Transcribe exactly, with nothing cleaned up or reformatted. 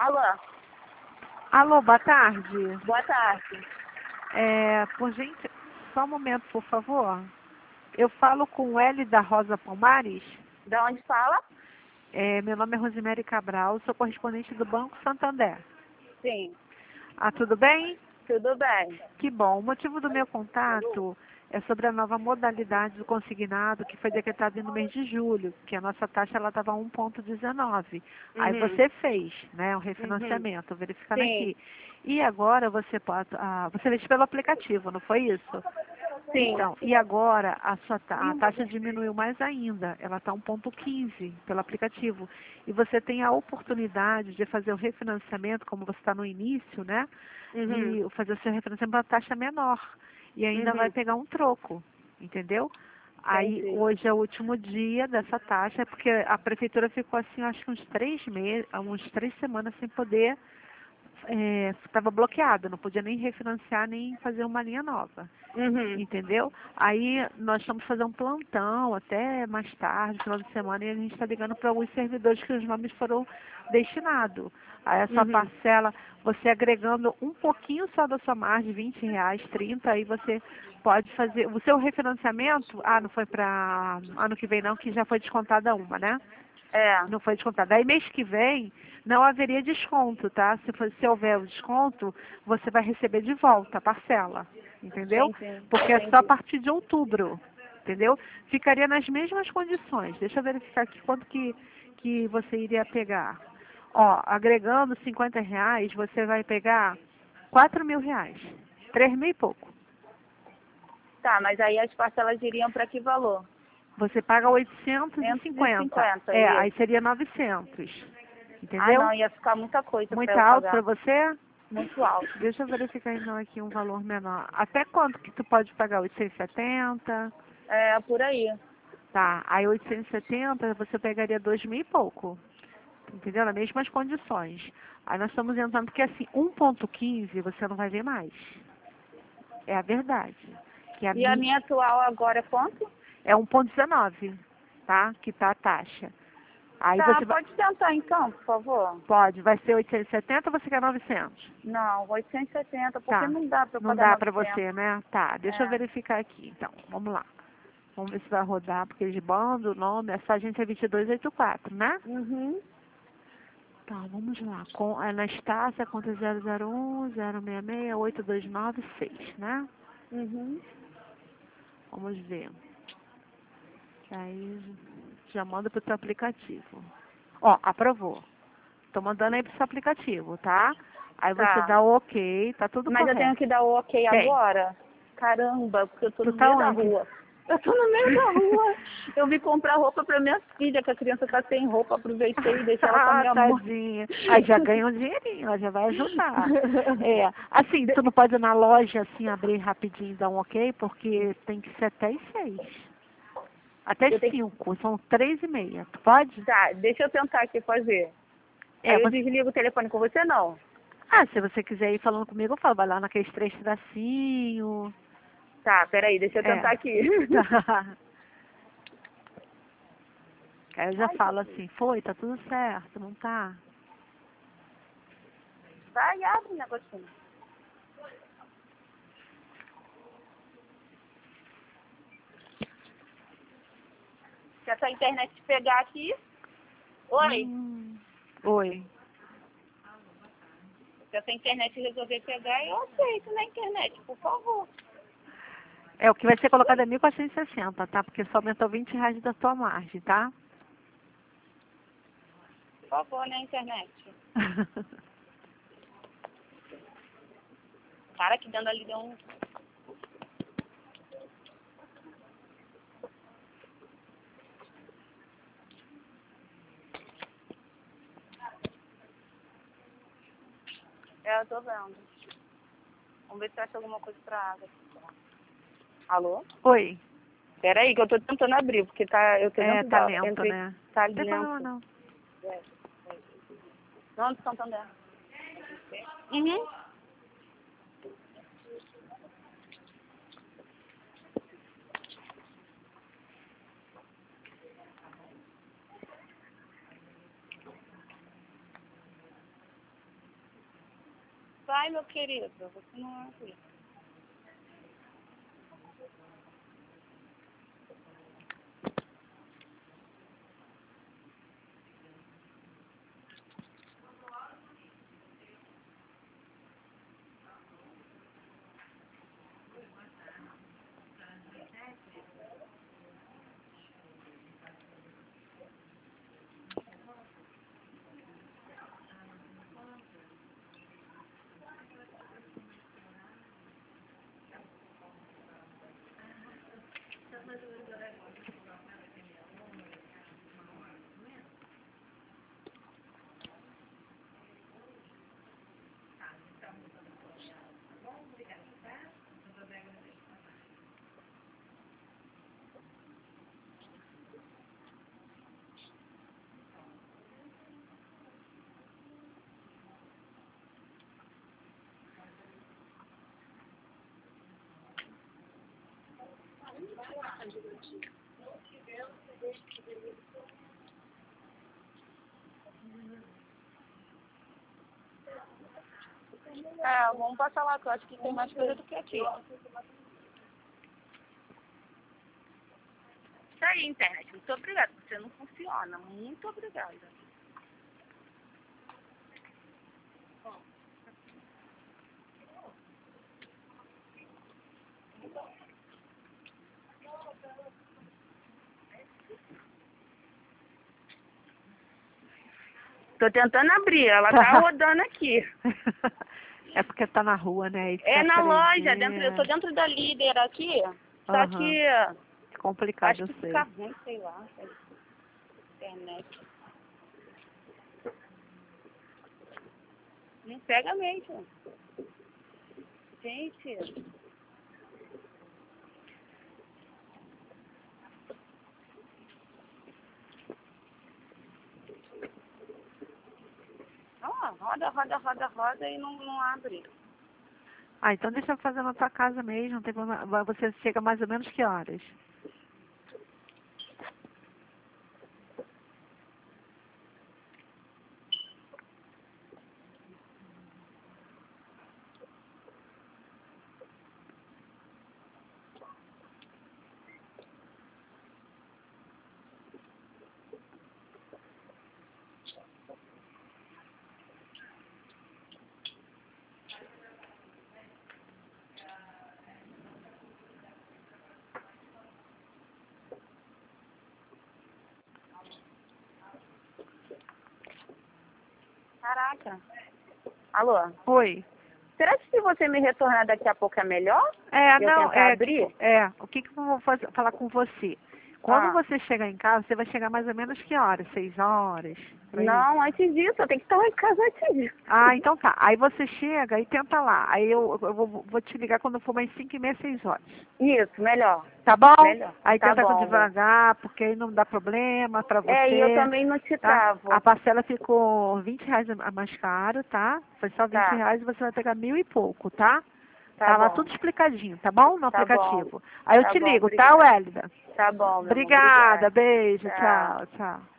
Alô, Alô, boa tarde. boa tarde. É, por gente, só um momento, por favor. Eu falo com o L da Rosa Palmares. Da onde fala? É, meu nome é Rosemary Cabral, sou correspondente do Banco Santander. Sim, Ah, tudo bem? tudo bem. Que bom. O motivo do meu contato é sobre a nova modalidade do consignado que foi decretada no mês de julho, que a nossa taxa ela estava um vírgula dezenove. Aí Uhum, você fez, né, um uhum. refinanciamento, verificando Sim, aqui. E agora você pode, ah, você fez pelo aplicativo, não foi isso? sim. Então, e agora a sua ta- a taxa diminuiu mais ainda, ela está um vírgula quinze pelo aplicativo. E você tem a oportunidade de fazer o refinanciamento, como você está no início, né? Uhum, De fazer o seu refinanciamento para taxa menor. E ainda vai uhum. pegar um troco, entendeu? Aí Entendi. hoje é o último dia dessa taxa, porque a prefeitura ficou assim, acho que uns três meses, uns três semanas sem poder, estava bloqueada, não podia nem refinanciar nem fazer uma linha nova. Uhum, Entendeu? Aí nós estamos fazendo um plantão até mais tarde, final de semana, e a gente está ligando para alguns servidores que os nomes foram destinados. Aí a sua uhum. parcela, você agregando um pouquinho só da sua margem, vinte reais, trinta, aí você pode fazer. O seu refinanciamento, ah, não foi para ano que vem não, que já foi descontada uma, né? É, Não foi descontada. Aí mês que vem não haveria desconto, tá? Se, for, se houver o desconto, você vai receber de volta a parcela, entendeu? entendi, Porque é só a entendi. partir de outubro, entendeu? Ficaria nas mesmas condições. Deixa eu verificar aqui quanto que, que você iria pegar. Ó, agregando cinquenta reais, você vai pegar quatro mil reais. Três mil e pouco. Tá, mas aí as parcelas iriam para que valor? Você paga oitocentos e Cento e cinquenta. cinquenta, É, aí isso. seria novecentos. Ah, Entendeu? não, ia ficar muita coisa para Muito eu alto para pagar. você? Muito alto. Deixa eu verificar então aqui um valor menor. Até quanto que tu pode pagar? oitocentos e setenta? É, por aí. Tá, aí oitocentos e setenta você pegaria dois mil e pouco. Entendeu? Nas mesmas condições. Aí nós estamos entrando, porque assim, um ponto quinze você não vai ver mais. É a verdade. Que a E a mi... minha atual agora é quanto? É um ponto dezenove, tá? Que tá a taxa. Aí Tá, você vai... pode tentar então, por favor. Pode, vai ser oitocentos e setenta ou você quer novecentos? Não, oitocentos e setenta, porque Tá. não dá para eu Não pagar dá pra novecentos. você, né? Tá, deixa eu É. verificar aqui, então. Vamos lá. Vamos ver se vai rodar, porque de bando, o nome, essa agência é vinte e dois oitenta e quatro, né? Uhum. Tá, vamos lá. Com a Anastácia, conta zero zero um, zero seis seis, oito dois nove seis, né? Uhum. Vamos ver. Aí já manda pro teu aplicativo. Ó, aprovou. Tô mandando aí pro seu aplicativo, tá? Aí você Tá. dá o ok, tá tudo Mas eu tenho correto. que dar o ok Tem. agora. Caramba, porque eu tô Tu no tá meio da onde? rua. Eu tô no meio da rua. Eu vim comprar roupa pra minha filha, que a criança tá sem roupa. Aproveitei e deixei ela com a Ah, minha mãe. tadinha. Aí já ganha um dinheirinho, ela já vai ajudar. É, assim, tu não pode ir na loja assim, abrir rapidinho e dar um ok, porque tem que ser até as seis. Até Eu as tenho que... cinco, são três e meia. Tu pode? Tá, deixa eu tentar aqui fazer. É, Aí eu você... desligo o telefone com você, não? Ah, se você quiser ir falando comigo, eu falo, vai lá naqueles três tracinhos. Tá, peraí, deixa eu É. tentar aqui. Tá. Aí eu já Ai, falo assim, foi, tá tudo certo, não tá? vai, abre o negocinho. Se essa internet pegar aqui... Oi. Hum. Oi. Se essa internet resolver pegar, eu aceito na internet, por favor. É, o que vai ser colocado é mil quatrocentos e sessenta, tá? Porque só aumentou vinte reais da tua margem, tá? Por favor, na internet. Cara, que dando ali deu um... É, eu tô vendo. Vamos ver se acha alguma coisa pra água. Alô? Oi. Peraí, que eu tô tentando abrir, porque tá, eu tô É, dentro tá da... lento, Entre... né? Tá Não tem problema, lento. não. Não, do Santander. Uhum. Vai, meu querido, você não abre. É, vamos passar lá, que eu acho que tem mais coisa do que aqui. Isso aí, internet. Muito obrigada. Você não funciona. Muito obrigada. Tô tentando abrir, ela tá rodando aqui. É porque tá na rua, né? E É tá na loja, três G. dentro, eu tô dentro da líder aqui, só Aham. que Complicado, acho eu que sei. fica ruim, sei lá, internet. Não pega mesmo. Gente. Ó, roda, roda, roda, roda e não, não abre. Ah, então deixa eu fazer na tua casa mesmo. Não tem problema. Você chega mais ou menos que horas? Caraca. Alô? Oi. Será que se você me retornar daqui a pouco é melhor? É, Eu não, tentar é, abrir? tipo, é, o que que eu vou fazer, falar com você? Quando Ah. você chegar em casa, você vai chegar mais ou menos que horas? Seis horas? Por aí? Não, antes disso, eu tenho que estar lá em casa antes disso. Ah, então tá. Aí você chega e tenta lá. Aí eu, eu vou, vou te ligar quando for mais cinco e meia, seis horas. Isso, melhor. Tá bom? Melhor. Aí Tá tenta com bom. devagar, porque aí não dá problema pra você. É, e eu também não te Tá? tava. A parcela ficou vinte reais a mais caro, tá? Foi só vinte Tá. reais e você vai pegar mil e pouco, tá? Tá Tá lá bom. tudo explicadinho, tá bom? No Tá bom. aplicativo. Aí eu Tá te bom, ligo, tá, obrigada. Wélida? Tá bom, meu amor. Obrigada, Obrigada. beijo, Tchau. tchau, tchau.